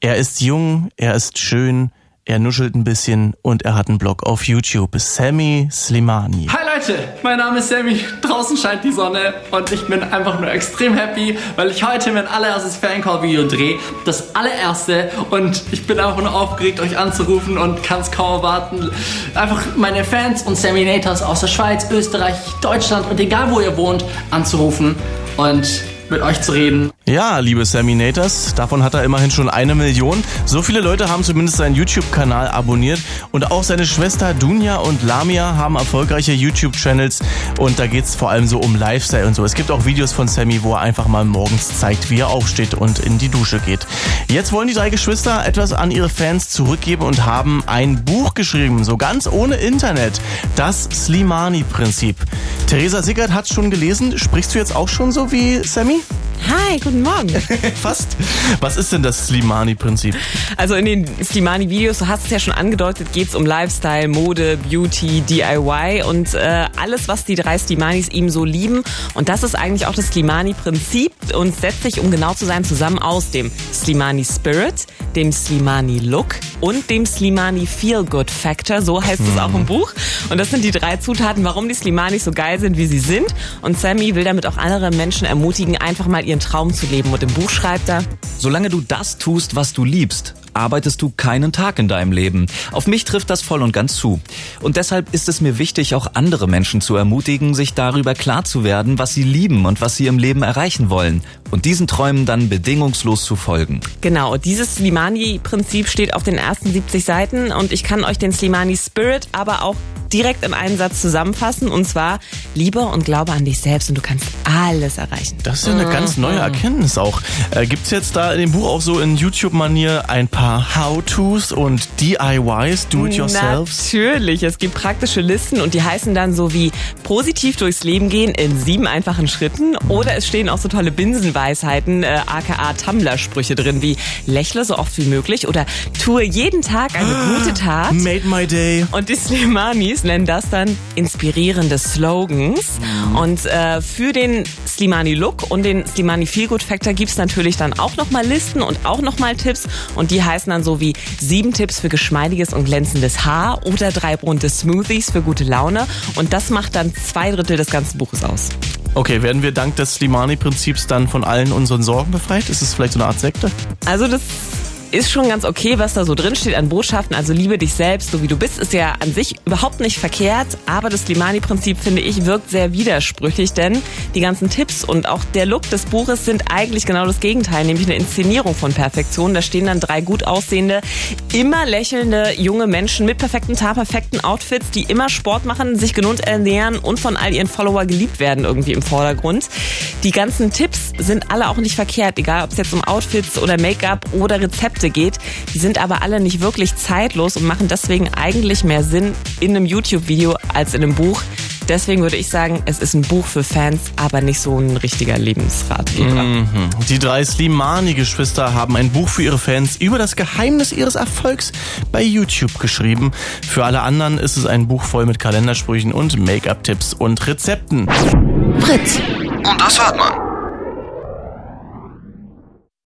Er ist jung, er ist schön, er nuschelt ein bisschen und er hat einen Blog auf YouTube. Sammy Slimani. Hi Leute, mein Name ist Sammy. Draußen scheint die Sonne und ich bin einfach nur extrem happy, weil ich heute mein allererstes Fancall-Video drehe. Das allererste. Und ich bin einfach nur aufgeregt, euch anzurufen und kann es kaum erwarten. Einfach meine Fans und Saminators aus der Schweiz, Österreich, Deutschland und egal wo ihr wohnt, anzurufen und mit euch zu reden. Ja, liebe Saminators, davon hat er immerhin schon 1 Million. So viele Leute haben zumindest seinen YouTube-Kanal abonniert und auch seine Schwester Dunja und Lamia haben erfolgreiche YouTube-Channels und da geht's vor allem so um Lifestyle und so. Es gibt auch Videos von Sammy, wo er einfach mal morgens zeigt, wie er aufsteht und in die Dusche geht. Jetzt wollen die 3 Geschwister etwas an ihre Fans zurückgeben und haben ein Buch geschrieben, so ganz ohne Internet. Das Slimani-Prinzip. Theresa Sickert hat's schon gelesen. Sprichst du jetzt auch schon so wie Sammy? Hi, guten Morgen. Fast. Was ist denn das Slimani-Prinzip? Also in den Slimani-Videos, du hast es ja schon angedeutet, geht es um Lifestyle, Mode, Beauty, DIY und alles, was die 3 Slimanis ihm so lieben. Und das ist eigentlich auch das Slimani-Prinzip und setzt sich, um genau zu sein, zusammen aus dem Slimani Spirit, dem Slimani Look und dem Slimani Feel Good Factor. So heißt es auch im Buch. Und das sind die 3 Zutaten, warum die Slimanis so geil sind, wie sie sind. Und Sammy will damit auch andere Menschen ermutigen, einfach mal ihren Traum zu leben. Und im Buch schreibt er: Solange du das tust, was du liebst, arbeitest du keinen Tag in deinem Leben. Auf mich trifft das voll und ganz zu. Und deshalb ist es mir wichtig, auch andere Menschen zu ermutigen, sich darüber klar zu werden, was sie lieben und was sie im Leben erreichen wollen. Und diesen Träumen dann bedingungslos zu folgen. Genau, dieses Slimani-Prinzip steht auf den ersten 70 Seiten und ich kann euch den Slimani Spirit aber auch direkt in einen Satz zusammenfassen und zwar: Liebe und Glaube an dich selbst und du kannst alles erreichen. Das ist ja eine ganz neue Erkenntnis auch. Gibt's jetzt da in dem Buch auch so in YouTube-Manier ein paar How-Tos und DIYs, Do-it-yourselfs? Natürlich, es gibt praktische Listen und die heißen dann so wie positiv durchs Leben gehen in 7 einfachen Schritten oder es stehen auch so tolle Binsenweisheiten, aka Tumblr-Sprüche drin wie lächle so oft wie möglich oder tue jeden Tag eine gute Tat. Made my day. Und die Slimanis nennen das dann inspirierende Slogans. Und für den Slimani Look und den Slimani Feel Good Factor gibt's natürlich dann auch nochmal Listen und auch nochmal Tipps. Und die heißen dann so wie 7 Tipps für geschmeidiges und glänzendes Haar oder 3 bunte Smoothies für gute Laune. Und das macht dann 2/3 des ganzen Buches aus. Okay, werden wir dank des Slimani-Prinzips dann von allen unseren Sorgen befreit? Ist es vielleicht so eine Art Sekte? Also das ist schon ganz okay, was da so drin steht an Botschaften. Also liebe dich selbst, so wie du bist, ist ja an sich überhaupt nicht verkehrt. Aber das Slimani-Prinzip, finde ich, wirkt sehr widersprüchlich, denn die ganzen Tipps und auch der Look des Buches sind eigentlich genau das Gegenteil, nämlich eine Inszenierung von Perfektion. Da stehen dann 3 gut aussehende, immer lächelnde junge Menschen mit perfekten Haar, perfekten Outfits, die immer Sport machen, sich gesund ernähren und von all ihren Follower geliebt werden irgendwie im Vordergrund. Die ganzen Tipps sind alle auch nicht verkehrt, egal ob es jetzt um Outfits oder Make-up oder Rezepte geht. Die sind aber alle nicht wirklich zeitlos und machen deswegen eigentlich mehr Sinn in einem YouTube-Video als in einem Buch. Deswegen würde ich sagen, es ist ein Buch für Fans, aber nicht so ein richtiger Lebensratgeber. Die 3 Slimani-Geschwister haben ein Buch für ihre Fans über das Geheimnis ihres Erfolgs bei YouTube geschrieben. Für alle anderen ist es ein Buch voll mit Kalendersprüchen und Make-up-Tipps und Rezepten. Fritz. Und das hört man.